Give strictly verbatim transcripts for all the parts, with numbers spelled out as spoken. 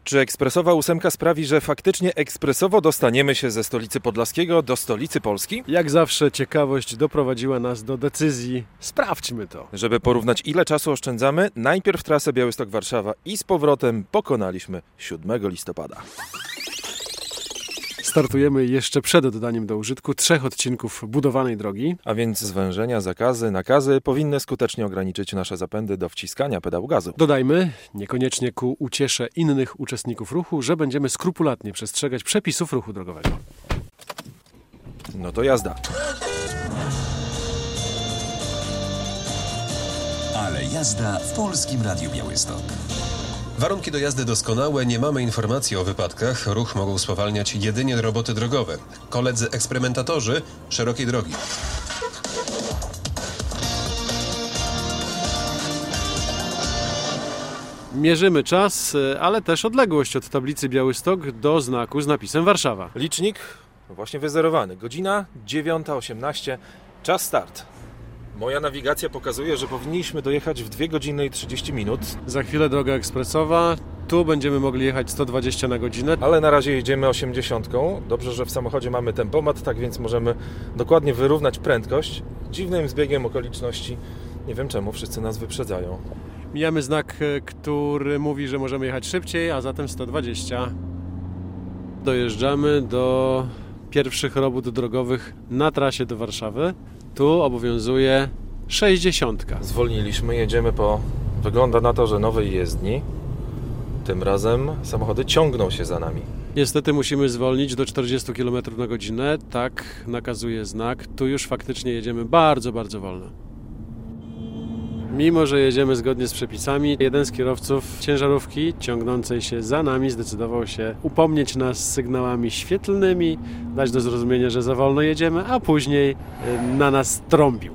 Czy ekspresowa ósemka sprawi, że faktycznie ekspresowo dostaniemy się ze stolicy Podlaskiego do stolicy Polski? Jak zawsze ciekawość doprowadziła nas do decyzji. Sprawdźmy to. Żeby porównać, ile czasu oszczędzamy, najpierw trasę Białystok-Warszawa i z powrotem pokonaliśmy siódmego listopada. Startujemy jeszcze przed oddaniem do użytku trzech odcinków budowanej drogi. A więc zwężenia, zakazy, nakazy powinny skutecznie ograniczyć nasze zapędy do wciskania pedału gazu. Dodajmy, niekoniecznie ku uciesze innych uczestników ruchu, że będziemy skrupulatnie przestrzegać przepisów ruchu drogowego. No to jazda. Ale jazda w Polskim Radiu Białystok. Warunki do jazdy doskonałe, nie mamy informacji o wypadkach. Ruch mogą spowalniać jedynie roboty drogowe. Koledzy eksperymentatorzy szerokiej drogi. Mierzymy czas, ale też odległość od tablicy Białystok do znaku z napisem Warszawa. Licznik właśnie wyzerowany. Godzina dziewiąta osiemnaście. Czas start. Moja nawigacja pokazuje, że powinniśmy dojechać w dwie godziny i trzydzieści minut. Za chwilę droga ekspresowa. Tu będziemy mogli jechać sto dwadzieścia na godzinę. Ale na razie jedziemy osiemdziesiątką. Dobrze, że w samochodzie mamy tempomat, tak więc możemy dokładnie wyrównać prędkość. Dziwnym zbiegiem okoliczności, nie wiem czemu, wszyscy nas wyprzedzają. Mijamy znak, który mówi, że możemy jechać szybciej, a zatem sto dwadzieścia. Dojeżdżamy do pierwszych robót drogowych na trasie do Warszawy. Tu obowiązuje sześćdziesiątka. Zwolniliśmy, jedziemy po, wygląda na to, że nowej jezdni. Tym razem samochody ciągną się za nami. Niestety musimy zwolnić do czterdzieści kilometrów na godzinę, tak nakazuje znak. Tu już faktycznie jedziemy bardzo, bardzo wolno. Mimo że jedziemy zgodnie z przepisami, jeden z kierowców ciężarówki ciągnącej się za nami zdecydował się upomnieć nas sygnałami świetlnymi, dać do zrozumienia, że za wolno jedziemy, a później na nas trąbił.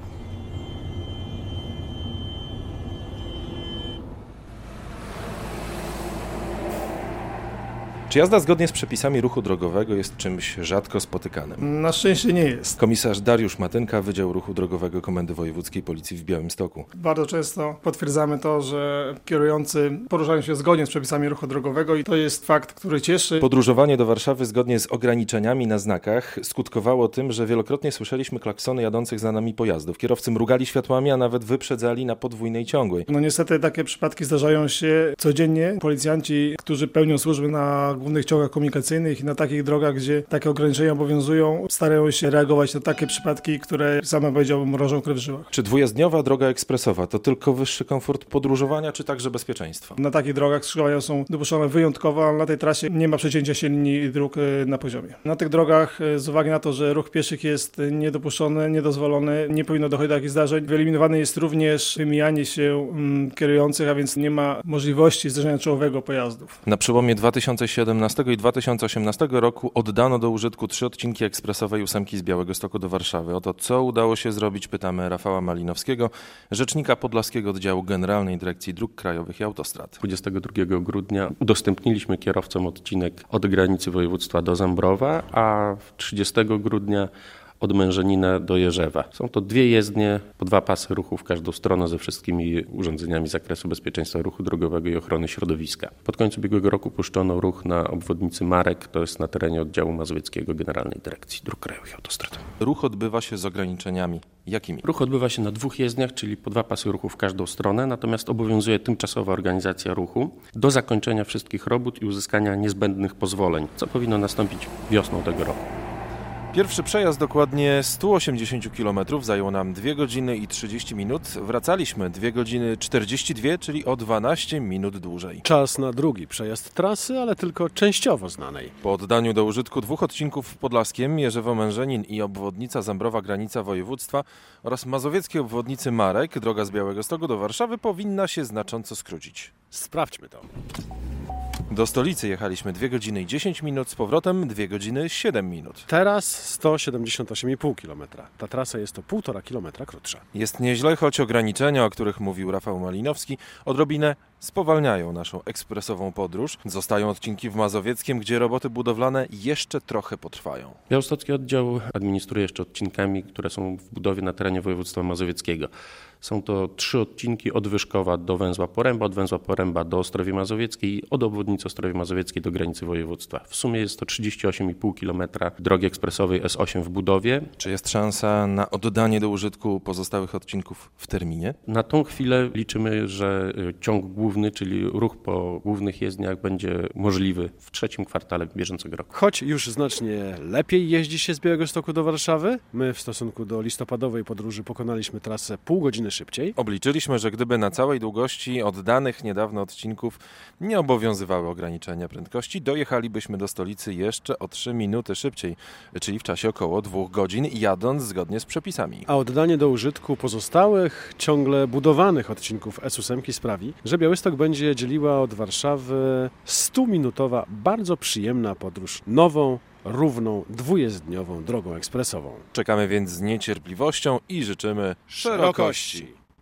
Czy jazda zgodnie z przepisami ruchu drogowego jest czymś rzadko spotykanym? Na szczęście nie jest. Komisarz Dariusz Matynka, Wydział Ruchu Drogowego Komendy Wojewódzkiej Policji w Białymstoku. Bardzo często potwierdzamy to, że kierujący poruszają się zgodnie z przepisami ruchu drogowego i to jest fakt, który cieszy. Podróżowanie do Warszawy zgodnie z ograniczeniami na znakach skutkowało tym, że wielokrotnie słyszeliśmy klaksony jadących za nami pojazdów. Kierowcy mrugali światłami, a nawet wyprzedzali na podwójnej ciągłej. No niestety takie przypadki zdarzają się codziennie. Policjanci, którzy pełnią służby na głównych ciągach komunikacyjnych i na takich drogach, gdzie takie ograniczenia obowiązują, starają się reagować na takie przypadki, które same, powiedziałbym, mrożą krew w żyłach. Czy dwujezdniowa droga ekspresowa to tylko wyższy komfort podróżowania, czy także bezpieczeństwo? Na takich drogach skrzyżowania są dopuszczone wyjątkowo, ale na tej trasie nie ma przecięcia się linii dróg na poziomie. Na tych drogach, z uwagi na to, że ruch pieszych jest niedopuszczony, niedozwolony, nie powinno dochodzić do takich zdarzeń. Wyeliminowane jest również wymijanie się mm, kierujących, a więc nie ma możliwości zderzenia czołowego pojazdów. Na przełomie dwa tysiące siedemnastego i dwa tysiące osiemnastego roku oddano do użytku trzy odcinki ekspresowej ósemki z Białegostoku do Warszawy. O to, co udało się zrobić, pytamy Rafała Malinowskiego, rzecznika Podlaskiego Oddziału Generalnej Dyrekcji Dróg Krajowych i Autostrad. dwudziestego drugiego grudnia udostępniliśmy kierowcom odcinek od granicy województwa do Zambrowa, a trzydziestego grudnia od Mężenina do Jerzewa. Są to dwie jezdnie, po dwa pasy ruchu w każdą stronę ze wszystkimi urządzeniami z zakresu bezpieczeństwa ruchu drogowego i ochrony środowiska. Pod koniec ubiegłego roku puszczono ruch na obwodnicy Marek, to jest na terenie oddziału mazowieckiego Generalnej Dyrekcji Dróg Krajowych i Autostrad. Ruch odbywa się z ograniczeniami. Jakimi? Ruch odbywa się na dwóch jezdniach, czyli po dwa pasy ruchu w każdą stronę, natomiast obowiązuje tymczasowa organizacja ruchu do zakończenia wszystkich robót i uzyskania niezbędnych pozwoleń, co powinno nastąpić wiosną tego roku. Pierwszy przejazd dokładnie sto osiemdziesiąt kilometrów zajął nam dwie godziny i trzydzieści minut. Wracaliśmy dwie godziny czterdzieści dwa, czyli o dwanaście minut dłużej. Czas na drugi przejazd trasy, ale tylko częściowo znanej. Po oddaniu do użytku dwóch odcinków w Podlaskiem, Jerzewo-Mężenin i obwodnica Zambrowa, granica województwa oraz mazowieckiej obwodnicy Marek, droga z Białegostoku do Warszawy powinna się znacząco skrócić. Sprawdźmy to. Do stolicy jechaliśmy dwie godziny i dziesięć minut, z powrotem dwie godziny siedem minut. Teraz sto siedemdziesiąt osiem i pół kilometra. Ta trasa jest o półtora kilometra krótsza. Jest nieźle, choć ograniczenia, o których mówił Rafał Malinowski, odrobinę spowalniają naszą ekspresową podróż. Zostają odcinki w Mazowieckiem, gdzie roboty budowlane jeszcze trochę potrwają. Białostocki oddział administruje jeszcze odcinkami, które są w budowie na terenie województwa mazowieckiego. Są to trzy odcinki od Wyszkowa do węzła Poręba, od węzła Poręba do Ostrowi Mazowieckiej i od obwodnicy Ostrowi Mazowieckiej do granicy województwa. W sumie jest to trzydzieści osiem i pół kilometra drogi ekspresowej S osiem w budowie. Czy jest szansa na oddanie do użytku pozostałych odcinków w terminie? Na tą chwilę liczymy, że ciąg główny, czyli ruch po głównych jezdniach będzie możliwy w trzecim kwartale bieżącego roku. Choć już znacznie lepiej jeździ się z Białegostoku do Warszawy, my w stosunku do listopadowej podróży pokonaliśmy trasę pół godziny szybciej. Obliczyliśmy, że gdyby na całej długości oddanych niedawno odcinków nie obowiązywały ograniczenia prędkości, dojechalibyśmy do stolicy jeszcze o trzy minuty szybciej, czyli w czasie około dwóch godzin, jadąc zgodnie z przepisami. A oddanie do użytku pozostałych, ciągle budowanych odcinków S osiem sprawi, że Białystok będzie dzieliła od Warszawy stuminutowa, bardzo przyjemna podróż nową, równą, dwujezdniową drogą ekspresową. Czekamy więc z niecierpliwością i życzymy szerokości.